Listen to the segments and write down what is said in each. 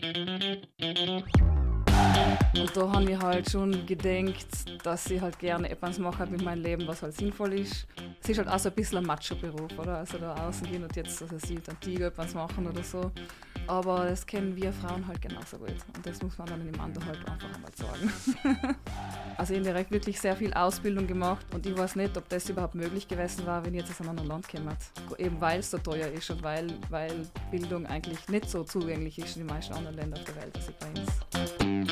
Und da habe ich halt schon gedacht, dass ich halt gerne etwas mache mit meinem Leben, was halt sinnvoll ist. Es ist halt auch so ein bisschen ein Macho-Beruf, oder? Also da außen gehen und jetzt, also sie dann Tiger etwas machen oder so. Aber das kennen wir Frauen halt genauso gut. Und das muss man dann dem anderen halt einfach einmal sagen. Also ich habe direkt wirklich sehr viel Ausbildung gemacht und ich weiß nicht, ob das überhaupt möglich gewesen war, wenn ich jetzt aus einem anderen Land käme. Eben weil es so teuer ist und weil Bildung eigentlich nicht so zugänglich ist in den meisten anderen Ländern auf der Welt, als bei uns.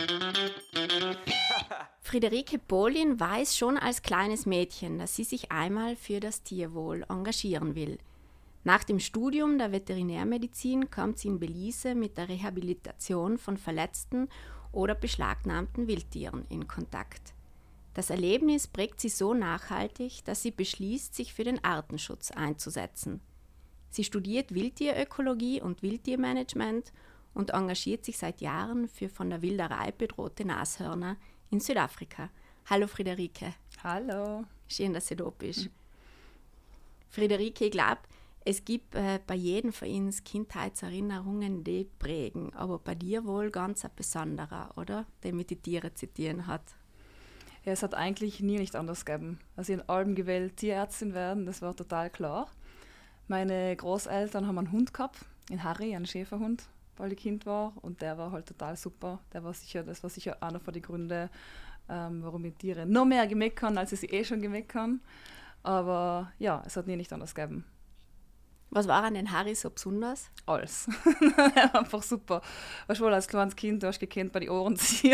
Friederike Bohlin weiß schon als kleines Mädchen, dass sie sich einmal für das Tierwohl engagieren will. Nach dem Studium der Veterinärmedizin kommt sie in Belize mit der Rehabilitation von verletzten oder beschlagnahmten Wildtieren in Kontakt. Das Erlebnis prägt sie so nachhaltig, dass sie beschließt, sich für den Artenschutz einzusetzen. Sie studiert Wildtierökologie und Wildtiermanagement und engagiert sich seit Jahren für von der Wilderei bedrohte Nashörner in Südafrika. Hallo Friederike. Hallo. Schön, dass du da bist. Friederike, ich glaube, es gibt bei jedem von uns Kindheitserinnerungen, die prägen, aber bei dir wohl ganz ein besonderer, oder? Der mit den Tieren zitieren hat. Ja, es hat eigentlich nie nicht anders gegeben. Also in allem gewählt Tierärztin werden, das war total klar. Meine Großeltern haben einen Hund gehabt, einen Harry, einen Schäferhund, weil ich Kind war. Und der war halt total super. Das war sicher einer von den Gründen, warum ich Tiere noch mehr gemerkt habe, als ich sie schon gemerkt habe. Aber ja, es hat nie nicht anders gegeben. Was war an den Harry so besonders? Alles. Einfach super. Weißt du, als kleines Kind, du hast gekannt bei den Ohren ziehen,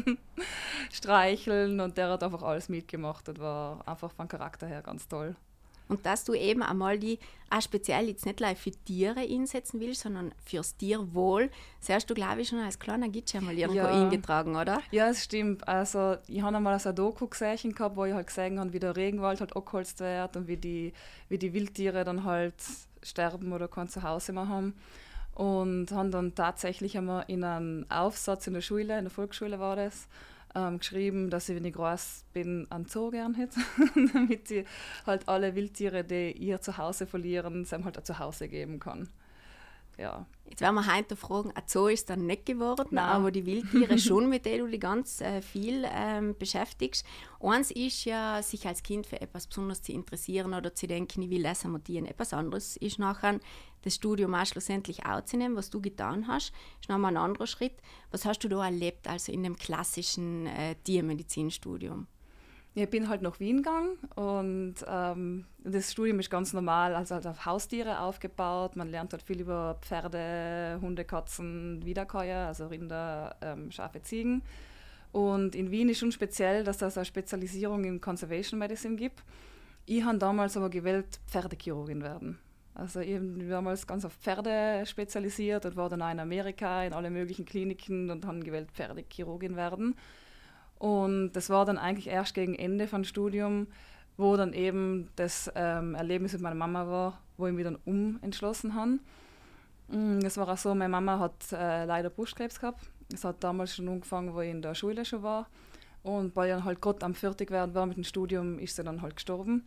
streicheln und der hat einfach alles mitgemacht und war einfach vom Charakter her ganz toll. Und dass du eben einmal die auch speziell jetzt nicht gleich für Tiere einsetzen willst, sondern fürs Tierwohl, das hast du, glaube ich, schon als kleiner Gitsche einmal irgendwo eingetragen, oder? Ja, es stimmt. Also ich habe einmal ein Doku gesehen gehabt, wo ich halt gesehen habe, wie der Regenwald halt abgeholzt wird und wie die Wildtiere dann halt sterben oder kein Zuhause mehr haben. Und haben dann tatsächlich einmal in einem Aufsatz in der Schule, in der Volksschule war das, geschrieben, dass ich, wenn ich groß bin, einen Zoo gern hätte, damit sie halt alle Wildtiere, die ihr Zuhause verlieren, sie halt ein Zuhause geben kann. Ja. Jetzt werden wir heute fragen, ein Zoo ist dann nicht geworden, Nein. aber die Wildtiere schon, mit denen du dich ganz viel beschäftigst. Eins ist ja, sich als Kind für etwas Besonderes zu interessieren oder zu denken, ich will das amortieren. Etwas anderes ist nachher das Studium auch schlussendlich aufzunehmen, was du getan hast. Ist nochmal ein anderer Schritt. Was hast du da erlebt, also in dem klassischen Tiermedizinstudium? Ich bin halt nach Wien gegangen und das Studium ist ganz normal, also halt auf Haustiere aufgebaut. Man lernt halt viel über Pferde, Hunde, Katzen, Wiederkäuer, also Rinder, Schafe, Ziegen. Und in Wien ist schon speziell, dass es eine Spezialisierung in Conservation Medicine gibt. Ich habe damals aber gewählt, Pferdechirurgin werden. Also ich bin damals ganz auf Pferde spezialisiert und war dann auch in Amerika in alle möglichen Kliniken und habe gewählt, Pferdechirurgin werden. Und das war dann eigentlich erst gegen Ende vom Studium, wo dann eben das Erlebnis mit meiner Mama war, wo ich mich dann umentschlossen habe. Das war auch so, meine Mama hat leider Brustkrebs gehabt. Es hat damals schon angefangen, wo ich in der Schule schon war. Und weil ich dann halt gerade am Fertigwerden war mit dem Studium, ist sie dann halt gestorben.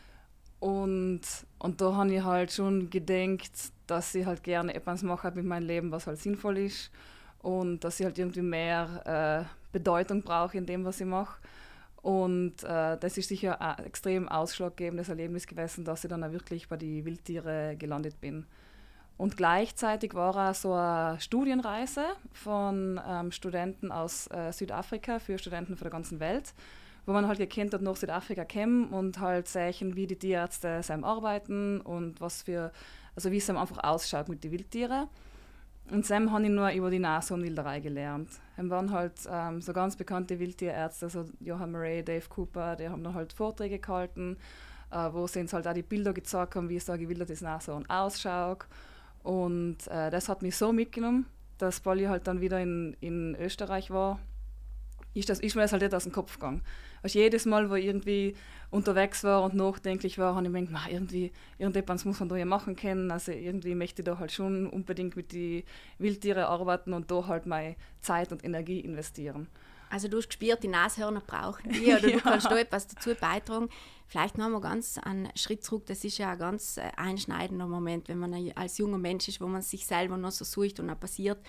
Und da habe ich halt schon gedacht, dass ich halt gerne etwas mache mit meinem Leben, was halt sinnvoll ist. Und dass ich halt irgendwie mehr Bedeutung brauche in dem, was ich mache. Und das ist sicher ein extrem ausschlaggebendes Erlebnis gewesen, dass ich dann auch wirklich bei den Wildtieren gelandet bin. Und gleichzeitig war auch so eine Studienreise von Studenten aus Südafrika für Studenten von der ganzen Welt, wo man halt gekannt hat, nach Südafrika kommen und halt sehen, wie die Tierärzte arbeiten und wie es einfach ausschaut mit den Wildtieren. Und Sam habe ich nur über die Nashornwilderei gelernt. Es waren halt so ganz bekannte Wildtierärzte, also Johann Murray, Dave Cooper, die haben dann halt Vorträge gehalten, wo sie uns halt auch die Bilder gezeigt haben, wie so ein gewildertes Nashorn ausschaut. Und das hat mich so mitgenommen, dass Polly halt dann wieder in Österreich war, ist mir das halt nicht aus dem Kopf gegangen. Also jedes Mal, wo ich irgendwie unterwegs war und nachdenklich war, habe ich mir gedacht, irgendetwas muss man da ja machen können. Also irgendwie möchte ich da halt schon unbedingt mit den Wildtieren arbeiten und da halt meine Zeit und Energie investieren. Also du hast gespürt, die Nashörner brauchen die oder du kannst da etwas dazu beitragen. Vielleicht noch mal ganz einen Schritt zurück, das ist ja ein ganz einschneidender Moment, wenn man als junger Mensch ist, wo man sich selber noch so sucht und dann passiert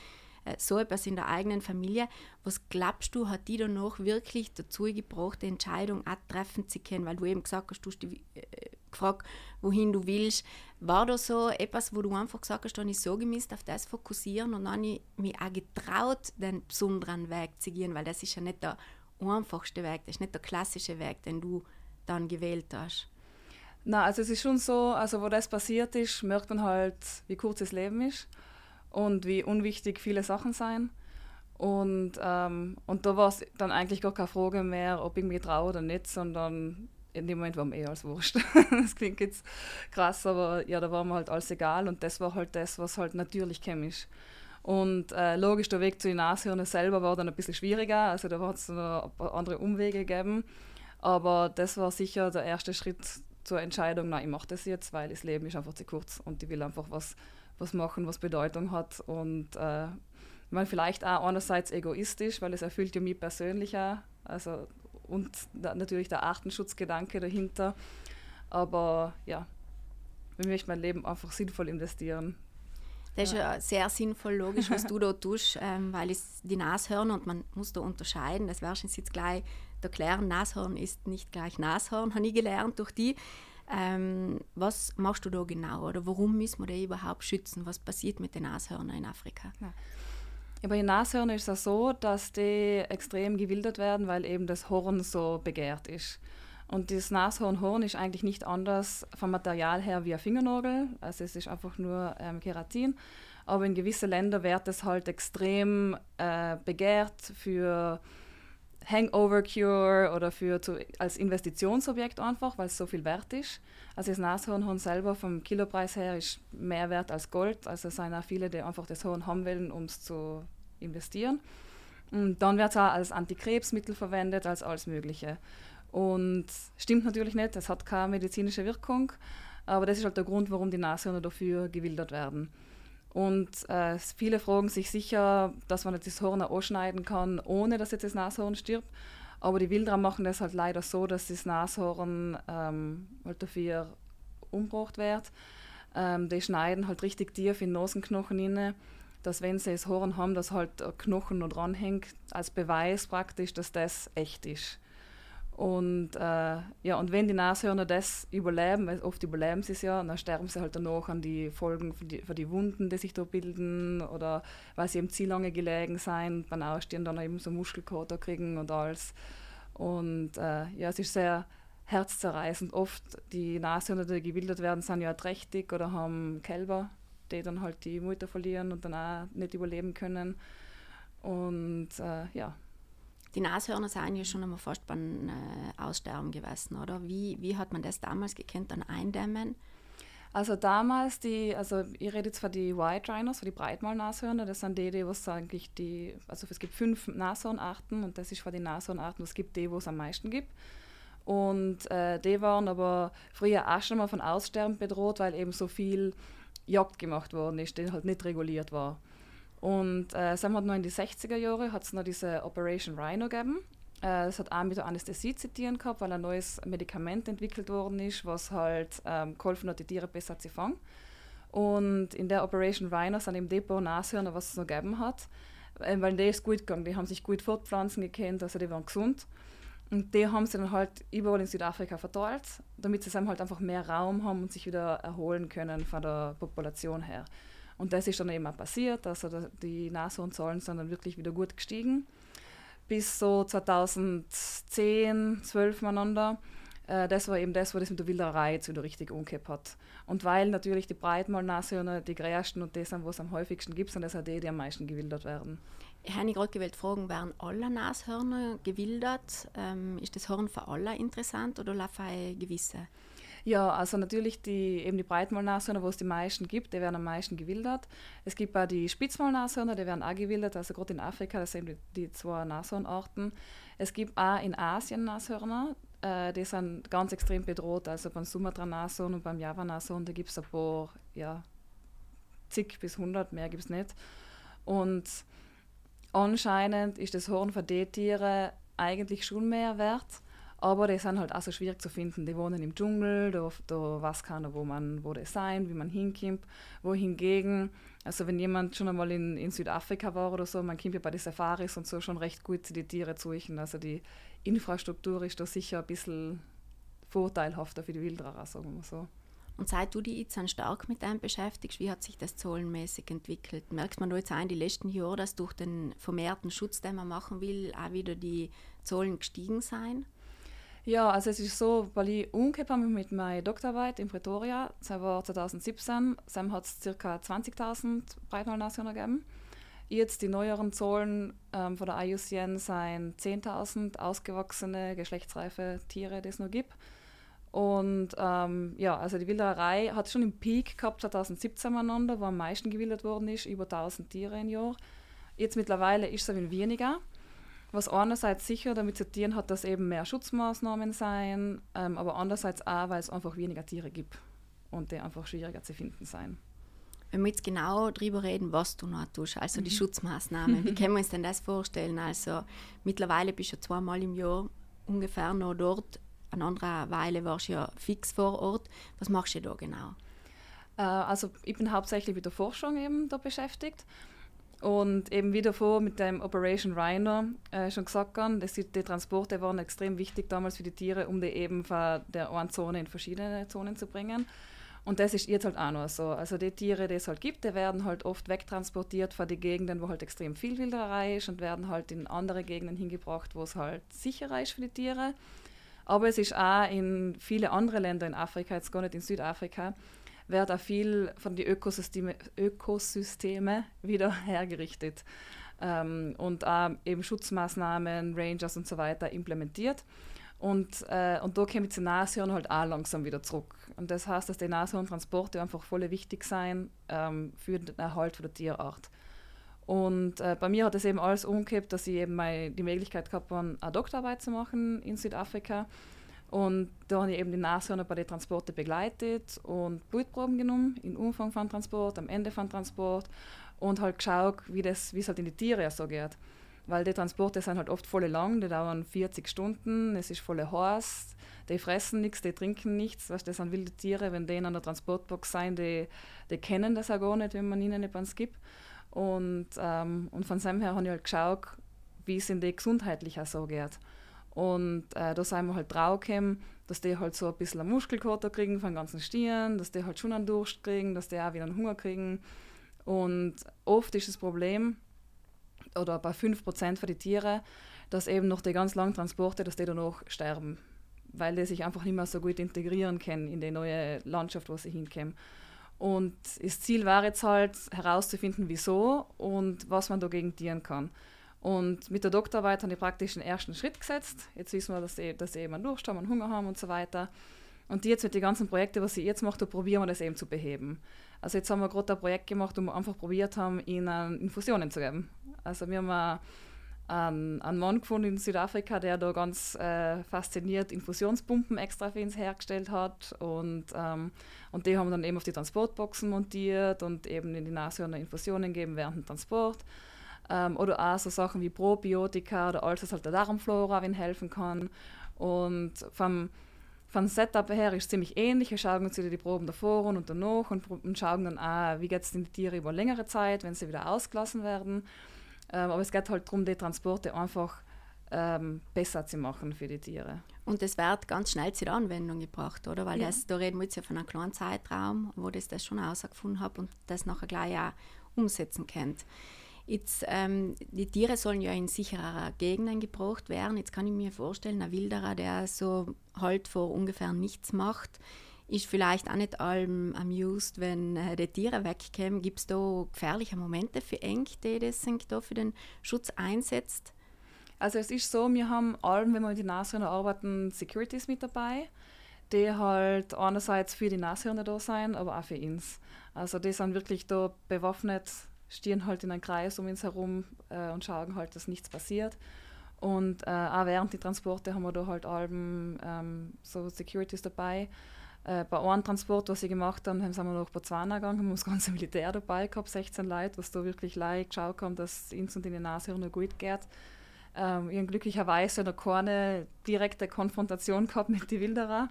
so etwas in der eigenen Familie. Was glaubst du, hat die dann noch wirklich dazu gebracht, die Entscheidung auch treffen zu können? Weil du eben gesagt hast, du hast dich gefragt, wohin du willst. War da so etwas, wo du einfach gesagt hast, dann ist so gemisst auf das fokussieren und dann habe ich mich auch getraut, den besonderen Weg zu gehen, weil das ist ja nicht der einfachste Weg, das ist nicht der klassische Weg, den du dann gewählt hast. Na, also es ist schon so, also wo das passiert ist, merkt man halt, wie kurz das Leben ist und wie unwichtig viele Sachen sein. Und da war es dann eigentlich gar keine Frage mehr, ob ich mich traue oder nicht, sondern in dem Moment war mir alles wurscht. Das klingt jetzt krass, aber ja, da war mir halt alles egal und das war halt das, was halt natürlich chemisch. Und logisch, der Weg zu den Nashörnern selber war dann ein bisschen schwieriger, also da hat es noch ein paar andere Umwege gegeben, aber das war sicher der erste Schritt zur Entscheidung, nein, ich mache das jetzt, weil das Leben ist einfach zu kurz und ich will einfach was machen, was Bedeutung hat und man vielleicht auch einerseits egoistisch, weil es erfüllt ja mich persönlich auch, also und natürlich der Artenschutzgedanke dahinter, aber ja, ich möchte mein Leben einfach sinnvoll investieren. Das ist ja sehr sinnvoll, logisch, was du da tust, weil es die Nashörner, und man muss da unterscheiden, das werde ich jetzt gleich erklären, Nashorn ist nicht gleich Nashorn, habe ich gelernt durch die. Was machst du da genau oder warum müssen wir die überhaupt schützen? Was passiert mit den Nashörnern in Afrika? Ja. Bei den Nashörnern ist es so, dass die extrem gewildert werden, weil eben das Horn so begehrt ist. Und das Nashornhorn ist eigentlich nicht anders vom Material her wie ein Fingernagel, also es ist einfach nur Keratin. Aber in gewissen Ländern wird es halt extrem begehrt für Hangover Cure oder als Investitionsobjekt einfach, weil es so viel wert ist. Also das Nashornhorn selber vom Kilopreis her ist mehr wert als Gold. Also es sind auch viele, die einfach das Horn haben wollen, um es zu investieren. Und dann wird es auch als Antikrebsmittel verwendet, als alles Mögliche. Und stimmt natürlich nicht, es hat keine medizinische Wirkung, aber das ist halt der Grund, warum die Nashörner dafür gewildert werden. Und viele fragen sich sicher, dass man jetzt das Horn anschneiden kann, ohne dass jetzt das Nashorn stirbt. Aber die Wilderer machen das halt leider so, dass das Nashorn halt dafür umgebracht wird. Die schneiden halt richtig tief in den Nasenknochen rein, dass wenn sie das Horn haben, dass halt der Knochen noch dranhängt, als Beweis praktisch, dass das echt ist. Und, und wenn die Nashörner das überleben, weil oft überleben sie es ja, dann sterben sie halt danach an die Folgen für die Wunden, die sich da bilden oder weil sie eben zu lange gelegen sind, beim Ausstehen dann eben so Muskelkater kriegen und alles. Und es ist sehr herzzerreißend. Oft die Nashörner, die gewildert werden, sind ja trächtig oder haben Kälber, die dann halt die Mutter verlieren und dann auch nicht überleben können. Und Die Nashörner sind ja schon einmal fast beim Aussterben gewesen, oder? Wie hat man das damals gekannt, dann eindämmen? Also damals, ich rede jetzt von die White Rhinos, von die Breitmaul-Nashörner, das sind die was eigentlich also es gibt 5 Nashornarten und das ist von den Nashornarten, es gibt die, wo es am meisten gibt. Und die waren aber früher auch schon mal von Aussterben bedroht, weil eben so viel Jagd gemacht worden ist, die halt nicht reguliert war. Und sagen wir noch in die 60er Jahre hat es noch diese Operation Rhino gegeben. Das hat auch mit der Anästhesie zu tun gehabt, weil ein neues Medikament entwickelt worden ist, was halt geholfen hat, die Tiere besser zu fangen. Und in der Operation Rhino sind eben die paar Nashörner, was es noch gegeben hat, weil die ist gut gegangen, die haben sich gut fortpflanzen gekannt, also die waren gesund. Und die haben sie dann halt überall in Südafrika verteilt, damit sie halt einfach mehr Raum haben und sich wieder erholen können von der Population her. Und das ist dann eben auch passiert, also die Nashornzahlen sind dann wirklich wieder gut gestiegen. Bis so 2010, 12 miteinander. Das war eben das, wo das mit der Wilderei jetzt wieder richtig umgekehrt hat. Und weil natürlich die Breitmaul-Nashörner die größten und die sind, wo es am häufigsten gibt, sind das auch die am meisten gewildert werden. Ich habe gerade gewählt fragen, werden alle Nashörner gewildert? Ist das Horn für alle interessant oder für gewisse? Ja, also natürlich die Breitmaul-Nashörner, wo es die meisten gibt, die werden am meisten gewildert. Es gibt auch die Spitzmaul-Nashörner, die werden auch gewildert, also gerade in Afrika, das sind die 2 Nashornarten. Es gibt auch in Asien Nashörner, die sind ganz extrem bedroht, also beim Sumatra-Nashorn und beim Java-Nashorn, da gibt es ein paar, zig bis 100, mehr gibt es nicht. Und anscheinend ist das Horn für die Tiere eigentlich schon mehr wert. Aber die sind halt auch so schwierig zu finden. Die wohnen im Dschungel, da weiß keiner, wo die sein, wie man hinkommt. Wohingegen, also wenn jemand schon einmal in Südafrika war oder so, man kommt ja bei den Safaris und so schon recht gut die Tiere zu suchen. Also die Infrastruktur ist da sicher ein bisschen vorteilhafter für die Wilderer, sagen wir mal so. Und seit du dich jetzt stark mit dem beschäftigst, wie hat sich das zollenmäßig entwickelt? Merkt man da jetzt auch in den letzten Jahren, dass durch den vermehrten Schutz, den man machen will, auch wieder die Zollen gestiegen sind? Ja, also es ist so, weil ich umgekehrt habe mit meiner Doktorarbeit in Pretoria, das war 2017, dann hat es ca. 20.000 Breitmaulnationen gegeben. Jetzt die neueren Zahlen von der IUCN sind 10.000 ausgewachsene, geschlechtsreife Tiere, die es noch gibt. Und ja, also die Wildererei hat schon im Peak gehabt 2017 miteinander, wo am meisten gewildert worden ist, über 1.000 Tiere im Jahr. Jetzt mittlerweile ist es ein wenig weniger. Was einerseits sicher damit zu tun hat, dass eben mehr Schutzmaßnahmen sein, aber andererseits auch, weil es einfach weniger Tiere gibt und die einfach schwieriger zu finden sein. Wenn wir jetzt genau darüber reden, was du noch tust, also die Schutzmaßnahmen, wie können wir uns denn das vorstellen? Also mittlerweile bist du ja 2-mal im Jahr ungefähr noch dort, an anderer Weile warst du ja fix vor Ort. Was machst du da genau? Also ich bin hauptsächlich mit der Forschung eben da beschäftigt. Und eben wie davor mit dem Operation Rhino schon gesagt haben, die Transporte waren extrem wichtig damals für die Tiere, um die eben von der einen Zone in verschiedene Zonen zu bringen. Und das ist jetzt halt auch noch so. Also die Tiere, die es halt gibt, die werden halt oft wegtransportiert von den Gegenden, wo halt extrem viel Wilderei ist und werden halt in andere Gegenden hingebracht, wo es halt sicherer ist für die Tiere. Aber es ist auch in viele andere Länder in Afrika, jetzt gar nicht in Südafrika, wird auch viel von den Ökosysteme wieder hergerichtet und auch eben Schutzmaßnahmen, Rangers und so weiter implementiert. Und da kommen die Nashörner halt auch langsam wieder zurück. Und das heißt, dass die Nashorntransporte einfach voll wichtig sein für den Erhalt der Tierart. Und bei mir hat es eben alles umgekehrt, dass ich eben die Möglichkeit gehabt habe, eine Doktorarbeit zu machen in Südafrika. Und da habe ich eben die Nashörner bei den Transporten begleitet und Blutproben genommen, im Umfang von Transport, am Ende von Transport und halt geschaut, wie es halt in die Tiere so geht. Weil die Transporte sind halt oft voll lang, die dauern 40 Stunden, es ist voll heiß, die fressen nichts, die trinken nichts, weißt, das sind wilde Tiere, wenn die in einer Transportbox sind, die kennen das auch gar nicht, wenn man ihnen etwas gibt. Und von dem her habe ich halt geschaut, wie es in die gesundheitlich auch so geht. Und da sind wir halt draufgekommen, dass die halt so ein bisschen einen Muskelkater kriegen von ganzen Stieren, dass die halt schon einen Durst kriegen, dass die auch wieder einen Hunger kriegen. Und oft ist das Problem, oder bei 5% von den Tieren, dass eben nach den ganz langen Transporten, dass die danach sterben, weil die sich einfach nicht mehr so gut integrieren können in die neue Landschaft, wo sie hinkommen. Und das Ziel war jetzt halt herauszufinden, wieso und was man dagegen tun kann. Und mit der Doktorarbeit haben die praktisch den ersten Schritt gesetzt. Jetzt wissen wir, dass sie eben einen Durst haben, einen Hunger haben und so weiter. Und jetzt mit den ganzen Projekten, was ich jetzt mache, da probieren wir das eben zu beheben. Also jetzt haben wir gerade ein Projekt gemacht, wo wir einfach probiert haben, ihnen Infusionen zu geben. Also wir haben einen Mann gefunden in Südafrika, der da ganz fasziniert Infusionspumpen extra für uns hergestellt hat. Und die haben dann eben auf die Transportboxen montiert und eben in die Nashörner Infusionen gegeben während dem Transport. Oder auch so Sachen wie Probiotika oder alles, was halt der Darmflora helfen kann. Und vom Setup her ist es ziemlich ähnlich. Wir schauen uns wieder die Proben davor und danach und schauen dann auch, wie geht es den Tieren über längere Zeit, wenn sie wieder ausgelassen werden. Aber es geht halt darum, die Transporte einfach besser zu machen für die Tiere. Und das wird ganz schnell zur Anwendung gebracht, oder? Weil da reden wir jetzt ja von einem kleinen Zeitraum, wo das schon herausgefunden habe und das nachher gleich auch umsetzen könnt. Jetzt, die Tiere sollen ja in sicherer Gegenden gebraucht werden. Jetzt kann ich mir vorstellen, ein Wilderer, der so halt vor ungefähr nichts macht, ist vielleicht auch nicht allem amused, wenn die Tiere wegkommen. Gibt es da gefährliche Momente für Eng, die das da für den Schutz einsetzt? Also es ist so, wir haben allem, wenn wir mit den Nashörnern arbeiten, Securities mit dabei, die halt einerseits für die Nashörner da sein, aber auch für uns. Also die sind wirklich da bewaffnet, stehen halt in einem Kreis um uns herum und schauen halt, dass nichts passiert. Und auch während die Transporte haben wir da halt allem so Securities dabei. Bei einem Transport, was sie gemacht haben, sind wir nach Botswana gegangen, haben wir das ganze Militär dabei gehabt, 16 Leute, was da wirklich geschaut haben, dass es uns und den Nashörnern gut geht. Ich habe glücklicherweise noch keine direkte Konfrontation gehabt mit den Wilderer.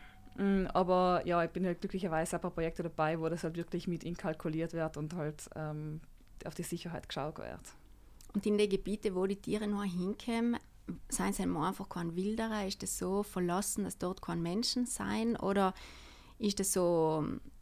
Aber ja, ich bin halt glücklicherweise ein paar Projekte dabei, wo das halt wirklich mit inkalkuliert wird und halt auf die Sicherheit geschaut wird. Und in den Gebieten, wo die Tiere noch hinkommen, seien sie einfach kein Wilderer? Ist das so verlassen, dass dort kein Menschen sein? Oder ist das so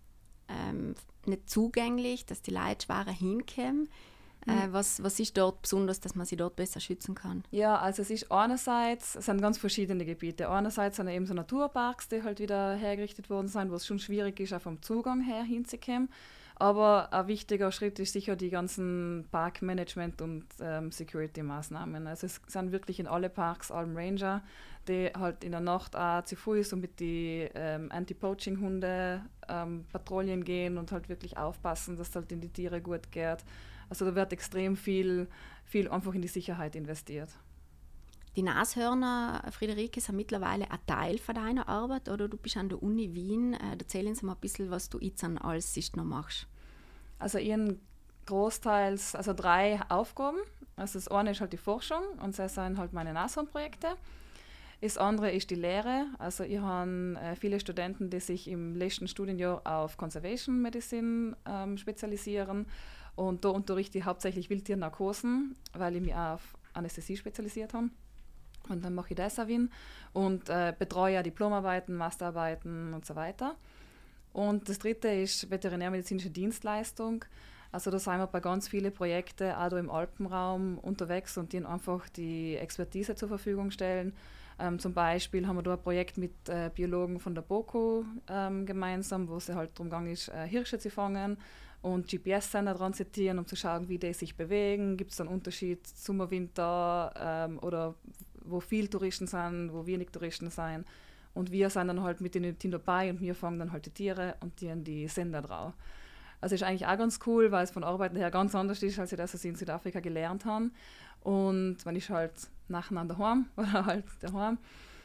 nicht zugänglich, dass die Leute schwerer hinkommen? Was ist dort besonders, dass man sie dort besser schützen kann? Ja, also es sind ganz verschiedene Gebiete. Einerseits sind eben so Naturparks, die halt wieder hergerichtet worden sind, wo es schon schwierig ist, auch vom Zugang her hinzukommen. Aber ein wichtiger Schritt ist sicher die ganzen Parkmanagement- und Security-Maßnahmen. Also es sind wirklich in alle Parks Ranger, die halt in der Nacht auch zu Fuß und mit den Anti-Poaching-Hunde Patrouillen gehen und halt wirklich aufpassen, dass es halt in die Tiere gut geht. Also da wird extrem viel einfach in die Sicherheit investiert. Die Nashörner, Friederike, sind mittlerweile ein Teil von deiner Arbeit, oder du bist an der Uni Wien. Erzähl uns mal ein bisschen, was du jetzt alles noch machst. Also ich habe großteils 3 Aufgaben. Also das eine ist halt die Forschung und das sind halt meine Nashornprojekte. Das andere ist die Lehre. Also ich habe viele Studenten, die sich im letzten Studienjahr auf Conservation Medicine spezialisieren. Und da unterrichte ich hauptsächlich Wildtiernarkosen, weil ich mich auch auf Anästhesie spezialisiert habe. Und dann mache ich das auch und betreue auch Diplomarbeiten, Masterarbeiten und so weiter. Und das dritte ist veterinärmedizinische Dienstleistung. Also da sind wir bei ganz vielen Projekten, auch da im Alpenraum unterwegs und die einfach die Expertise zur Verfügung stellen. Zum Beispiel haben wir da ein Projekt mit Biologen von der BOKU gemeinsam, wo es halt darum gegangen ist, Hirsche zu fangen und GPS-Sender dran zu zitieren, um zu schauen, wie die sich bewegen. Gibt es einen Unterschied Sommer, Winter oder wo viele Touristen sind, wo wenig Touristen sind. Und wir sind dann halt mit den Team dabei und wir fangen dann halt die Tiere und die Sender drauf. Also ist eigentlich auch ganz cool, weil es von Arbeiten her ganz anders ist, als ich das in Südafrika gelernt habe. Und man ist halt nacheinander daheim oder halt daheim.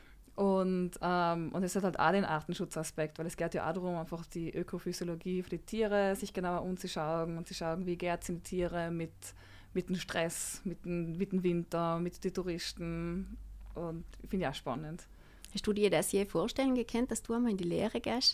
Und es hat halt auch den Artenschutzaspekt, weil es geht ja auch darum, einfach die Ökophysiologie für die Tiere sich genauer anzuschauen und zu schauen, wie geht es den Tieren mit dem Stress, mit dem Winter, mit den Touristen. Und finde ich auch spannend. Hast du dir das je vorstellen gekannt, dass du einmal in die Lehre gehst?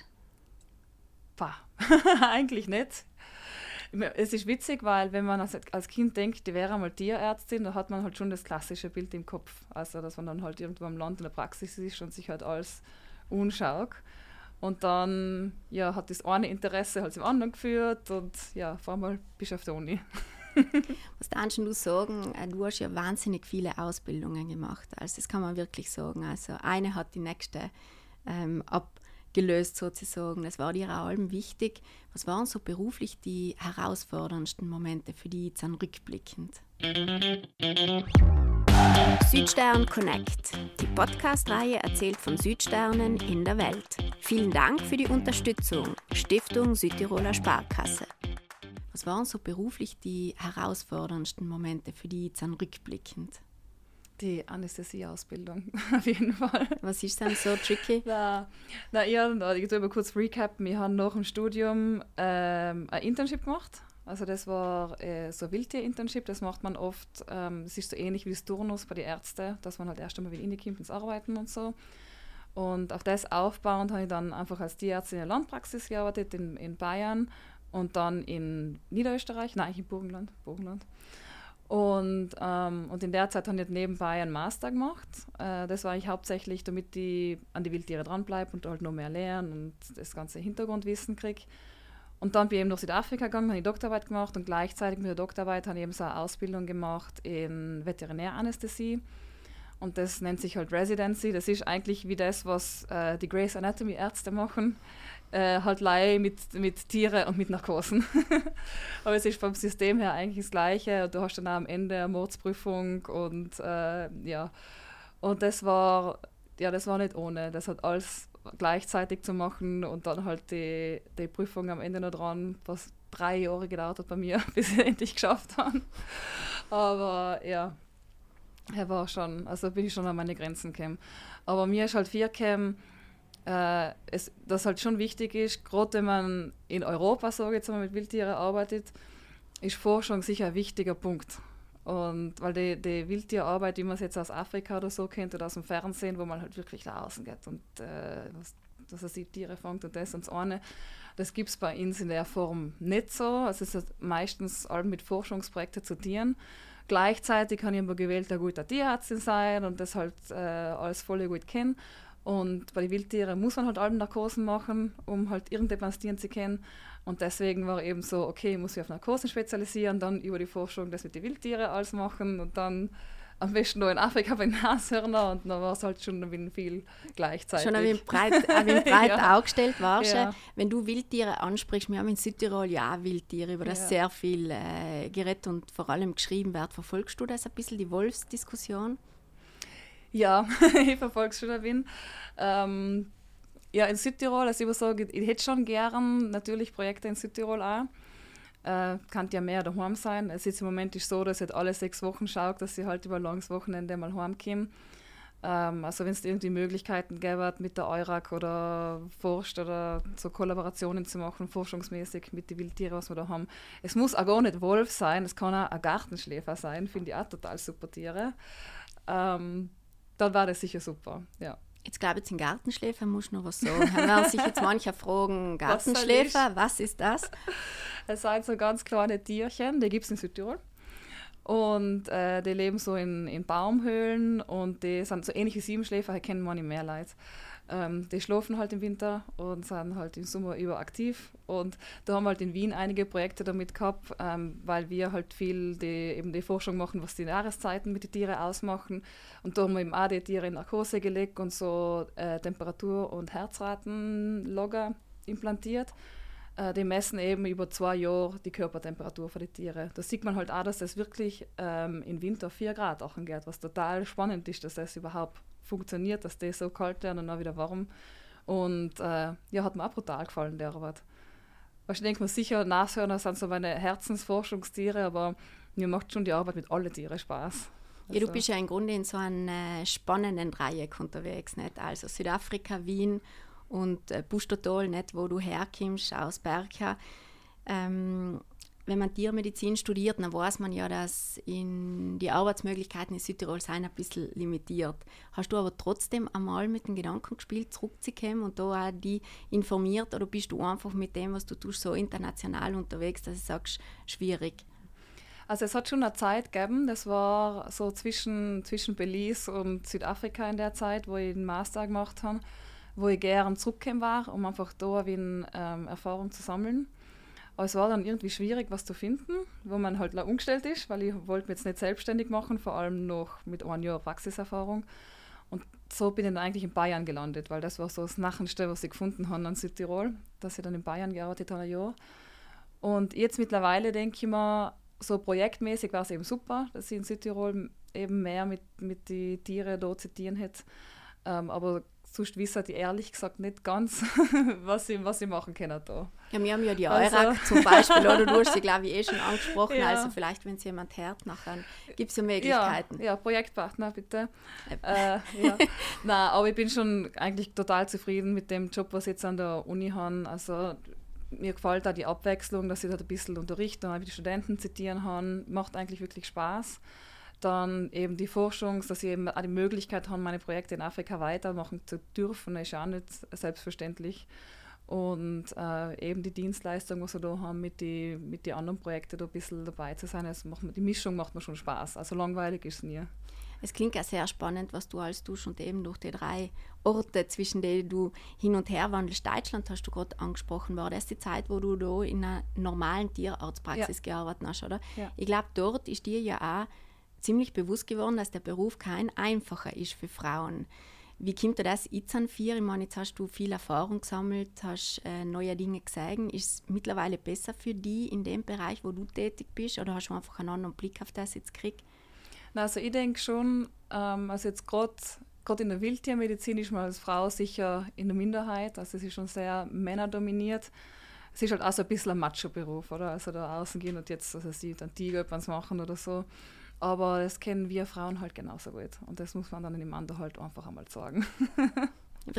Eigentlich nicht. Es ist witzig, weil wenn man als Kind denkt, die wäre einmal Tierärztin, da hat man halt schon das klassische Bild im Kopf. Also, dass man dann halt irgendwo am Land in der Praxis ist und sich halt alles anschaut. Und dann hat das eine Interesse halt zum anderen geführt und vor allem bist du auf der Uni. Was darfst du sagen? Du hast ja wahnsinnig viele Ausbildungen gemacht. Also das kann man wirklich sagen. Also eine hat die nächste abgelöst sozusagen. Das war dir auch allem wichtig. Was waren so beruflich die herausforderndsten Momente für die jetzt rückblickend? Südstern Connect. Die Podcast-Reihe erzählt von Südsternen in der Welt. Vielen Dank für die Unterstützung. Stiftung Südtiroler Sparkasse. Was waren so beruflich die herausforderndsten Momente für die jetzt rückblickend? Die Anästhesieausbildung, auf jeden Fall. Was ist denn so tricky? Ich tue mal kurz recappen. Wir haben nach dem Studium ein Internship gemacht. Also das war so ein Wildtier-Internship, das macht man oft, es ist so ähnlich wie das Turnus bei den Ärzten, dass man halt erst einmal wieder reinkommt ins Arbeiten und so. Und auf das aufbauend habe ich dann einfach als Tierärztin in der Landpraxis gearbeitet in Bayern und dann in Niederösterreich, in Burgenland. Und in der Zeit habe ich nebenbei einen Master gemacht. Das war ich hauptsächlich, damit ich an die Wildtiere dranbleibe und halt noch mehr lernen und das ganze Hintergrundwissen kriege. Und dann bin ich eben nach Südafrika gegangen, habe die Doktorarbeit gemacht und gleichzeitig mit der Doktorarbeit habe ich eben so eine Ausbildung gemacht in Veterinäranästhesie. Und das nennt sich halt Residency. Das ist eigentlich wie das, was die Grey's Anatomy Ärzte machen. Halt mit Tieren und mit Narkosen. Aber es ist vom System her eigentlich das Gleiche. Du hast dann auch am Ende eine Mordsprüfung und Und das war nicht ohne. Das hat alles gleichzeitig zu machen und dann halt die Prüfung am Ende noch dran, was 3 Jahre gedauert hat bei mir, bis ich es endlich geschafft habe. Aber bin ich schon an meine Grenzen gekommen. Aber mir ist halt viel gekommen, dass halt schon wichtig ist, gerade wenn man in Europa, sage ich jetzt mal, mit Wildtieren arbeitet, ist Forschung sicher ein wichtiger Punkt. Und weil die Wildtierarbeit, wie man es jetzt aus Afrika oder so kennt oder aus dem Fernsehen, wo man halt wirklich da außen geht und dass er die Tiere fängt und das eine, das gibt es bei uns in der Form nicht so. Also es ist meistens all mit Forschungsprojekten zu Tieren. Gleichzeitig kann ich aber gewählt ein guter Tierärztin sein und das halt alles voll gut kennen. Und bei den Wildtieren muss man halt alle Narkosen machen, um halt irgendetwas Tieren zu kennen. Und deswegen war eben so, okay, ich muss mich auf Narkosen spezialisieren, dann über die Forschung das mit den Wildtieren alles machen und dann am besten noch in Afrika bei den Nashörner und dann war es halt schon ein wenig viel gleichzeitig. Schon ein wenig breit ja. aufgestellt warst du. Ja. Wenn du Wildtiere ansprichst, wir haben in Südtirol ja auch Wildtiere, über das sehr viel geredet und vor allem geschrieben wird. Verfolgst du das ein bisschen, die Wolfsdiskussion? Ja, ich verfolge es schon ein wenig. Ja, in Südtirol, also ich würde sagen, ich hätte schon gern natürlich Projekte in Südtirol auch. Kann ja mehr daheim sein. Es ist im Moment so, dass ich halt alle 6 Wochen schaue, dass ich halt über ein langes Wochenende mal heimkomme. Also wenn es irgendwie Möglichkeiten gäbe, mit der EURAG oder Forst oder so Kollaborationen zu machen, forschungsmäßig mit den Wildtieren, was wir da haben. Es muss auch gar nicht Wolf sein, es kann auch ein Gartenschläfer sein, finde ich auch total super Tiere. Dann war das sicher super, ja. Jetzt glaube ich, zum Gartenschläfer muss noch was sagen. Da werden sich jetzt manche fragen, Gartenschläfer, was ist das? Es sind so ganz kleine Tierchen, die gibt es in Südtirol. Und die leben so in Baumhöhlen und die sind so ähnlich wie Siebenschläfer, die kennen manche mehr Leute. Die schlafen halt im Winter und sind halt im Sommer überaktiv. Und da haben wir halt in Wien einige Projekte damit gehabt, weil wir halt viel die Forschung machen, was die Jahreszeiten mit den Tieren ausmachen. Und da haben wir eben auch die Tiere in Narkose gelegt und so Temperatur- und Herzratenlogger implantiert. Die messen eben über 2 Jahre die Körpertemperatur von den Tieren. Da sieht man halt auch, dass das wirklich im Winter 4 Grad geht, was total spannend ist, dass das überhaupt funktioniert, dass die so kalt werden und dann wieder warm. Und hat mir auch brutal gefallen, der Arbeit. Ich denke mir sicher, Nashörner sind so meine Herzensforschungstiere, aber mir macht schon die Arbeit mit allen Tieren Spaß. Ja, du bist ja im Grunde in so einem spannenden Dreieck unterwegs, nicht? Also Südafrika, Wien und Pustertal, nicht, wo du herkommst, aus Berka. Wenn man Tiermedizin studiert, dann weiß man ja, dass die Arbeitsmöglichkeiten in Südtirol sind ein bisschen limitiert. Hast du aber trotzdem einmal mit dem Gedanken gespielt, zurückzukommen und da auch die informiert, oder bist du einfach mit dem, was du tust, so international unterwegs, dass du sagst, schwierig? Also es hat schon eine Zeit gegeben, das war so zwischen Belize und Südafrika in der Zeit, wo ich den Master gemacht habe, wo ich gern zurückgekommen war, um einfach da Erfahrung zu sammeln. Aber es war dann irgendwie schwierig, was zu finden, wo man halt umgestellt ist, weil ich wollte mich jetzt nicht selbstständig machen, vor allem noch mit 1 Jahr Praxiserfahrung. Und so bin ich dann eigentlich in Bayern gelandet, weil das war so das Nachenste, was ich gefunden habe an Südtirol, dass ich dann in Bayern gearbeitet habe, ein Jahr. Und jetzt mittlerweile denke ich mir, so projektmäßig war es eben super, dass ich in Südtirol eben mehr mit den Tieren da zu tun hätte. Aber sonst wissen die ehrlich gesagt nicht ganz, was ich machen kann da. Ja, wir haben ja die EURAG zum Beispiel, oder du hast sie, glaube ich, schon angesprochen. Ja. Also vielleicht, wenn es jemand hört, nachher gibt es ja Möglichkeiten. Ja, Projektpartner, bitte. Ja. Nein, aber ich bin schon eigentlich total zufrieden mit dem Job, was ich jetzt an der Uni habe. Also mir gefällt auch die Abwechslung, dass ich da ein bisschen unterrichte und die Studenten zitieren habe. Macht eigentlich wirklich Spaß. Dann eben die Forschung, dass ich eben auch die Möglichkeit habe, meine Projekte in Afrika weitermachen zu dürfen, ist auch nicht selbstverständlich. Und eben die Dienstleistung, was wir da haben, mit den anderen Projekten da ein bisschen dabei zu sein, die Mischung macht mir schon Spaß. Also langweilig ist es nie. Es klingt ja sehr spannend, was du als tust und eben durch die 3 Orte, zwischen denen du hin und her wandelst. Deutschland hast du gerade angesprochen, war das die Zeit, wo du da in einer normalen Tierarztpraxis gearbeitet hast, oder? Ja. Ich glaube, dort ist dir ja auch ziemlich bewusst geworden, dass der Beruf kein einfacher ist für Frauen. Wie kommt dir das jetzt an 4? Ich meine, jetzt hast du viel Erfahrung gesammelt, hast neue Dinge gesehen. Ist es mittlerweile besser für dich in dem Bereich, wo du tätig bist, oder hast du einfach einen anderen Blick auf das jetzt gekriegt? Also ich denke schon, also jetzt gerade in der Wildtiermedizin ist man als Frau sicher in der Minderheit, also es ist schon sehr männerdominiert. Es ist halt auch so ein bisschen ein Macho-Beruf, oder? Also da außen gehen und jetzt, also sie dann Tiger machen oder so. Aber das kennen wir Frauen halt genauso gut. Und das muss man dann dem Mann da halt einfach einmal sagen.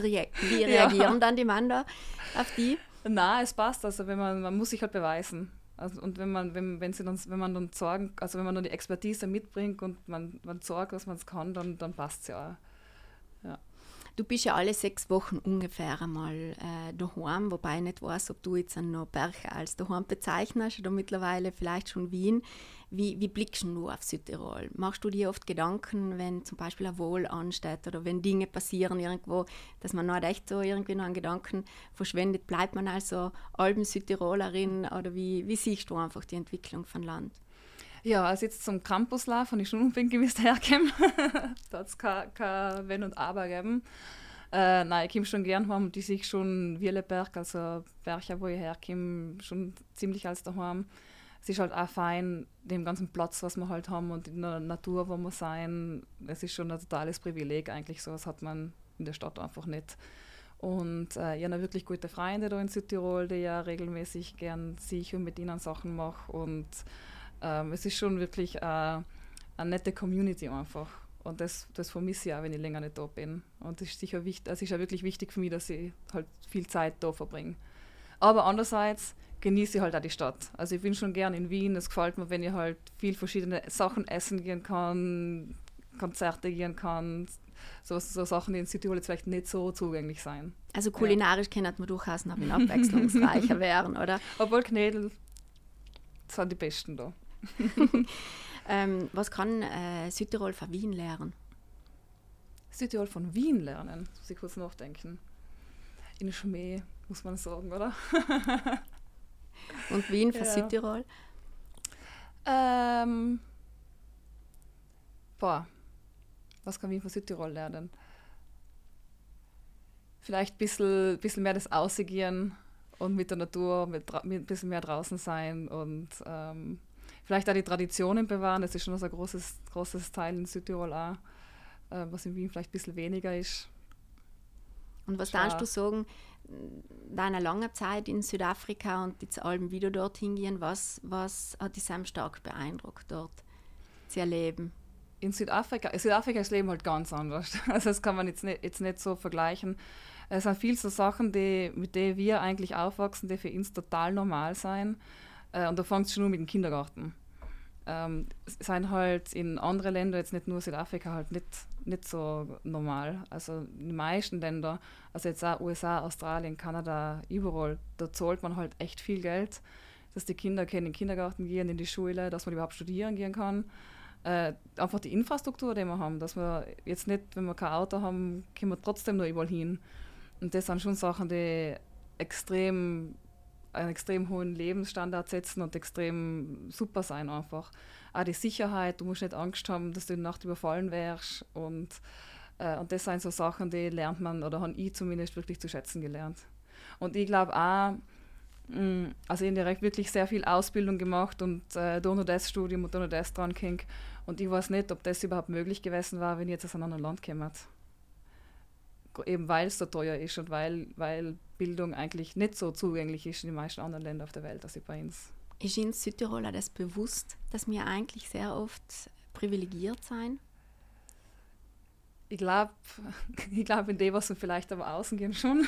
Wie reagieren dann die Männer auf die? Nein, es passt. Also man muss sich halt beweisen. Also, und wenn man dann sagen, also wenn man dann die Expertise mitbringt und man sagt, dass man es kann, dann passt es ja auch. Ja. Du bist ja alle 6 Wochen ungefähr einmal daheim, wobei ich nicht weiß, ob du jetzt noch Berge als daheim bezeichnest oder mittlerweile vielleicht schon Wien. Wie blickst du auf Südtirol? Machst du dir oft Gedanken, wenn zum Beispiel ein Wohl ansteht oder wenn Dinge passieren irgendwo, dass man noch echt so irgendwie noch einen Gedanken verschwendet? Bleibt man also Alben-Südtirolerin oder wie siehst du einfach die Entwicklung von Land? Ja, also jetzt zum Campuslauf habe ich schon unbedingt gewusst herkommen. Da hat es kein Wenn und Aber gegeben. Nein, ich komme schon gern heim, die sich schon Wieleberg, also Berge, wo ich herkomme, schon ziemlich als daheim. Es ist halt auch fein, den ganzen Platz, was wir halt haben und in der Natur, wo wir sein. Es ist schon ein totales Privileg eigentlich, sowas hat man in der Stadt einfach nicht. Und ich habe wirklich gute Freunde da in Südtirol, die ja regelmäßig gern sehe und mit ihnen Sachen mache. Und es ist schon wirklich eine nette Community einfach. Und das vermisse ich auch, wenn ich länger nicht da bin. Und es ist sicher wichtig, es ist ja wirklich wichtig für mich, dass ich halt viel Zeit da verbringe. Aber andererseits genieße ich halt auch die Stadt. Also ich bin schon gern in Wien. Es gefällt mir, wenn ich halt viel verschiedene Sachen essen gehen kann, Konzerte gehen kann. So Sachen, die in Südtirol jetzt vielleicht nicht so zugänglich sein. Also kulinarisch kann man durchaus noch ein abwechslungsreicher werden, oder? Obwohl Knädel sind die besten da. Was kann Südtirol von Wien lernen? Südtirol von Wien lernen? Muss ich kurz nachdenken. In Schmäh, muss man sagen, oder? Und Wien von Südtirol? Was kann Wien von Südtirol lernen? Vielleicht ein bisschen mehr das Ausgehen und mit der Natur, mit ein bisschen mehr draußen sein und vielleicht auch die Traditionen bewahren. Das ist schon ein großes Teil in Südtirol auch, was in Wien vielleicht ein bisschen weniger ist. Und was darfst du sagen, deiner langen Zeit in Südafrika und jetzt allem wieder dorthin gehen, was hat dich sehr stark beeindruckt, dort zu erleben? In Südafrika ist das Leben halt ganz anders. Also das kann man jetzt nicht so vergleichen. Es sind viele so Sachen, mit denen wir eigentlich aufwachsen, die für uns total normal sein. Und da fängt es schon nur mit dem Kindergarten. Es sind halt in anderen Ländern, jetzt nicht nur Südafrika, halt nicht so normal. Also in den meisten Ländern, also jetzt auch USA, Australien, Kanada, überall, da zahlt man halt echt viel Geld, dass die Kinder in den Kindergarten gehen, in die Schule, dass man überhaupt studieren gehen kann. Einfach die Infrastruktur, die wir haben, dass wir jetzt nicht, wenn wir kein Auto haben, können wir trotzdem noch überall hin. Und das sind schon Sachen, die einen extrem hohen Lebensstandard setzen und extrem super sein einfach. Auch die Sicherheit, du musst nicht Angst haben, dass du in der Nacht überfallen wärst. Und das sind so Sachen, die lernt man, oder habe ich zumindest wirklich zu schätzen gelernt. Und ich glaube auch, also ich habe direkt wirklich sehr viel Ausbildung gemacht und da noch das Studium und da noch das dran ging. Und ich weiß nicht, ob das überhaupt möglich gewesen war, wenn ich jetzt aus einem anderen Land käme. Eben weil es so teuer ist und weil Bildung eigentlich nicht so zugänglich ist in den meisten anderen Ländern auf der Welt, als bei uns. Ist in Südtiroler das bewusst, dass wir eigentlich sehr oft privilegiert sein? Ich glaube, in dem, was wir vielleicht aber außen gehen, schon.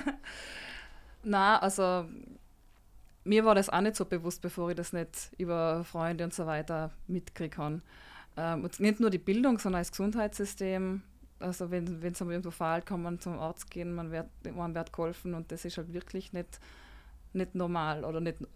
Nein, also mir war das auch nicht so bewusst, bevor ich das nicht über Freunde und so weiter mitkriegen kann. Und nicht nur die Bildung, sondern das Gesundheitssystem. Also wenn es einmal irgendwo fehlt, kann man zum Arzt gehen, man wird geholfen und das ist halt wirklich nicht normal oder nicht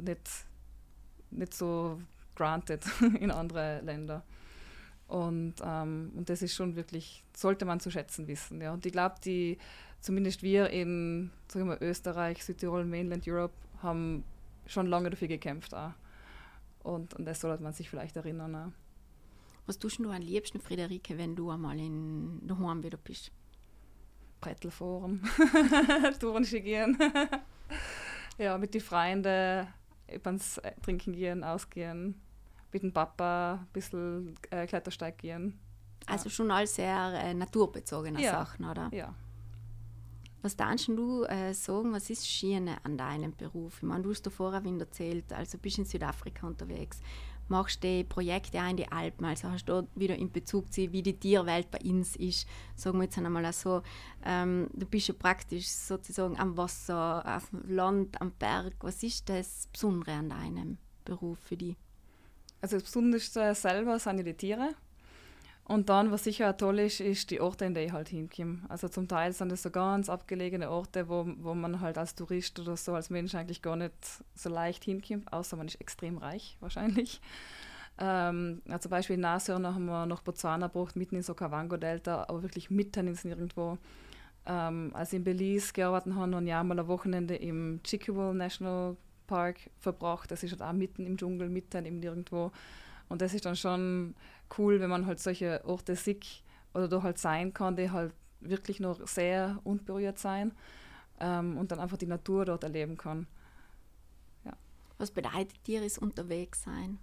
so granted in anderen Ländern. Und das ist schon wirklich, sollte man zu schätzen wissen. Ja. Und ich glaube, zumindest wir in Österreich, Südtirol, Mainland Europe, haben schon lange dafür gekämpft auch. Und an das sollte man sich vielleicht erinnern auch. Was tust du am liebsten, Friederike, wenn du einmal daheim wieder bist? Brettel fahren, Touren gehen. Ja, mit den Freunden, etwas trinken gehen, ausgehen. Mit dem Papa ein bisschen Klettersteig gehen. Also schon all sehr naturbezogene Sachen, oder? Ja. Was darfst du sagen, was ist Schöne an deinem Beruf? Ich meine, du hast vorher erzählt, also bist in Südafrika unterwegs, machst die Projekte auch in die Alpen, also hast du dort wieder in Bezug zu, wie die Tierwelt bei uns ist. Sagen wir jetzt einmal so, du bist ja praktisch sozusagen am Wasser, auf dem Land, am Berg. Was ist das Besondere an deinem Beruf für dich? Also das Besonderste selber sind ja die Tiere. Und dann, was sicher auch toll ist die Orte, in die ich halt hinkomme. Also zum Teil sind das so ganz abgelegene Orte, wo man halt als Tourist oder so, als Mensch eigentlich gar nicht so leicht hinkommt, außer man ist extrem reich wahrscheinlich. Zum Beispiel in Nashörner haben wir nach Botswana gebracht, mitten in so Okavango-Delta, aber wirklich mitten ins Nirgendwo. Als ich in Belize gearbeitet habe, habe ich auch mal ein Wochenende im Chickasaw National Park verbracht. Das ist halt auch mitten im Dschungel, mitten im Nirgendwo. Und das ist dann schon cool, wenn man halt solche Orte sieht oder da halt sein kann, die halt wirklich noch sehr unberührt sein und dann einfach die Natur dort erleben kann. Ja. Was bedeutet dir das Unterwegssein?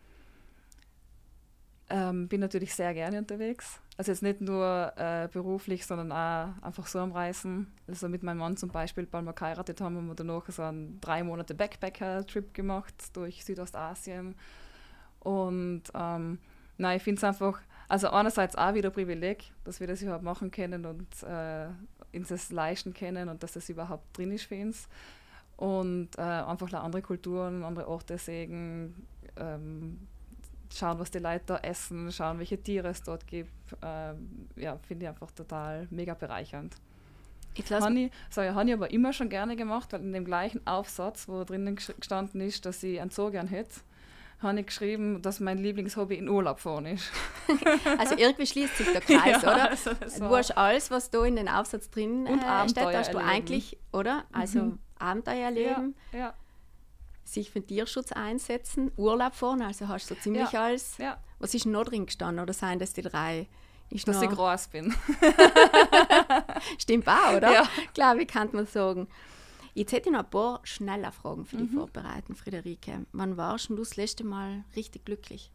Bin natürlich sehr gerne unterwegs. Also jetzt nicht nur beruflich, sondern auch einfach so am Reisen. Also mit meinem Mann zum Beispiel, weil wir geheiratet haben, haben wir danach so einen 3 Monate Backpacker-Trip gemacht durch Südostasien. Und ich finde es einfach, also einerseits auch wieder ein Privileg, dass wir das überhaupt machen können und uns das leisten können und dass das überhaupt drin ist für uns. Und einfach andere Kulturen, andere Orte sehen, schauen, was die Leute da essen, schauen, welche Tiere es dort gibt. Finde ich einfach total mega bereichernd. Habe ich aber immer schon gerne gemacht, weil in dem gleichen Aufsatz, wo drinnen gestanden ist, dass ich einen Zoo gern hätte, habe ich geschrieben, dass mein Lieblingshobby in Urlaub fahren ist. Also irgendwie schließt sich der Kreis, ja, oder? Also du hast alles, was da in den Aufsatz drin steht, hast du eigentlich, oder? Also Abenteuer erleben, ja. Sich für den Tierschutz einsetzen, Urlaub fahren, also hast du so ziemlich alles. Ja. Was ist noch drin gestanden, oder seien das die 3? Dass ich groß bin. Stimmt auch, oder? Ja. Glaube ich, kann man sagen. Jetzt hätte ich noch ein paar schnelle Fragen für dich vorbereiten, Friederike. Wann warst du das letzte Mal richtig glücklich?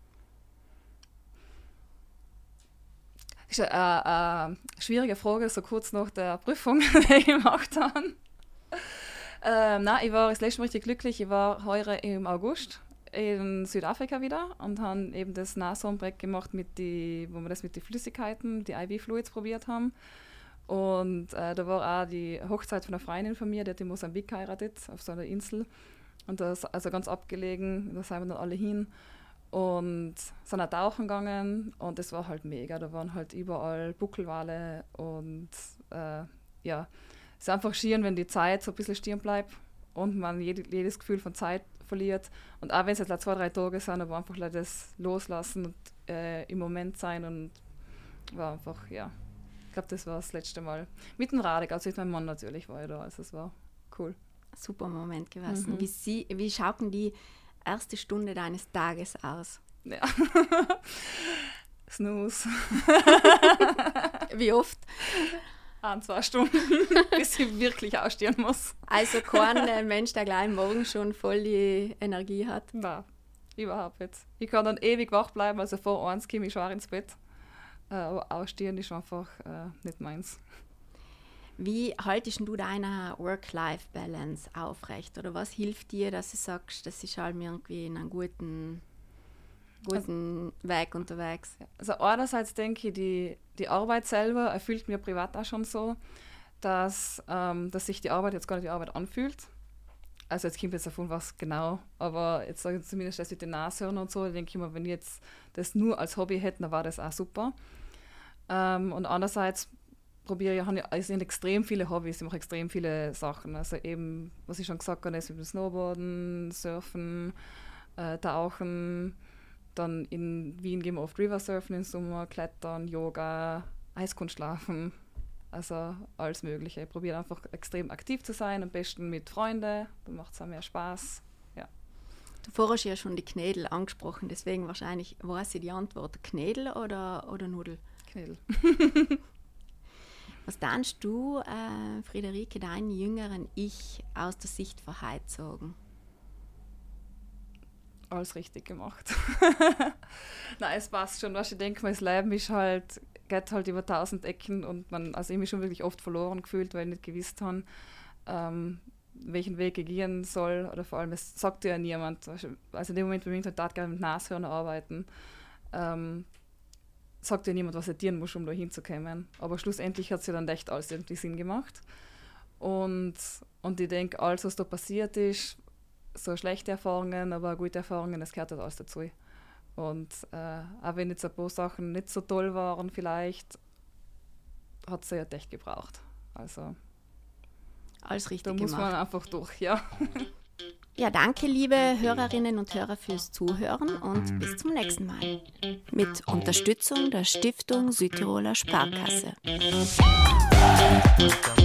Das ist eine schwierige Frage, so kurz nach der Prüfung, die ich gemacht habe. Ich war das letzte Mal richtig glücklich. Ich war heuer im August in Südafrika wieder und habe eben das Nashornprojekt gemacht, wo wir das mit den Flüssigkeiten, die IV-Fluids probiert haben. Und da war auch die Hochzeit von einer Freundin von mir, die hat in Mosambik geheiratet, auf so einer Insel. Und das also ganz abgelegen, da sind wir dann alle hin und sind auch tauchen gegangen und das war halt mega. Da waren halt überall Buckelwale und es ist einfach schieren, wenn die Zeit so ein bisschen stehen bleibt und man jedes Gefühl von Zeit verliert. Und auch wenn es jetzt 2-3 Tage sind, aber einfach das loslassen und im Moment sein und war einfach, ich glaube, das war das letzte Mal. Mit dem Radek, also mit meinem Mann natürlich war ich da, also es war cool. Super Moment gewesen. Wie schaut denn die erste Stunde deines Tages aus? Ja. Snooze. Wie oft? 1-2 Stunden, bis ich wirklich ausstehen muss. Also kein Mensch, der gleich morgen schon voll die Energie hat? Nein, überhaupt nicht. Ich kann dann ewig wach bleiben, also vor 1 komme ich schon ins Bett. Aber ausstehen ist einfach nicht meins. Wie haltest du deine Work-Life-Balance aufrecht? Oder was hilft dir, dass du sagst, das ist halt irgendwie in einem guten Weg unterwegs? Also einerseits denke ich, die Arbeit selber erfüllt mir privat auch schon so, dass sich die Arbeit jetzt gar nicht wie Arbeit anfühlt. Also jetzt kommt jetzt davon was genau, aber jetzt sage ich zumindest das mit den Nashörnern und so, da denke ich mir, wenn ich jetzt das nur als Hobby hätte, dann war das auch super. Und andererseits es sind extrem viele Hobbys, ich mache extrem viele Sachen. Also eben, was ich schon gesagt habe, ist mit dem Snowboarden, Surfen, Tauchen. Dann in Wien gehen wir oft Riversurfen im Sommer, Klettern, Yoga, Eiskunstschlafen. Also alles Mögliche. Ich probiere einfach extrem aktiv zu sein, am besten mit Freunden, dann macht es auch mehr Spaß. Ja. Du hast ja schon die Knädel angesprochen, deswegen wahrscheinlich weiß ich die Antwort. Knädel oder Nudel? Knädel. Was denkst du, Friederike, deinen jüngeren Ich aus der Sicht von heute sagen? Alles richtig gemacht. Nein, es passt schon. Ich denke, das Leben geht halt über 1000 Ecken und ich habe mich schon wirklich oft verloren gefühlt, weil ich nicht gewusst habe, welchen Weg ich gehen soll. Oder vor allem, es sagt ja niemand. Also in dem Moment, wo ich halt gerne mit Nashörnern arbeiten, sagt ja niemand, was er tun muss, um da hinzukommen. Aber schlussendlich hat es ja dann echt alles irgendwie Sinn gemacht. Und ich denke, alles, was da passiert ist, so schlechte Erfahrungen, aber auch gute Erfahrungen, das gehört halt alles dazu. Und auch wenn jetzt ein paar Sachen nicht so toll waren vielleicht, hat sie ja echt gebraucht. Also alles richtig da muss gemacht. man einfach durch, ja. Ja, danke, liebe Hörerinnen und Hörer, fürs Zuhören und bis zum nächsten Mal. Mit Unterstützung der Stiftung Südtiroler Sparkasse.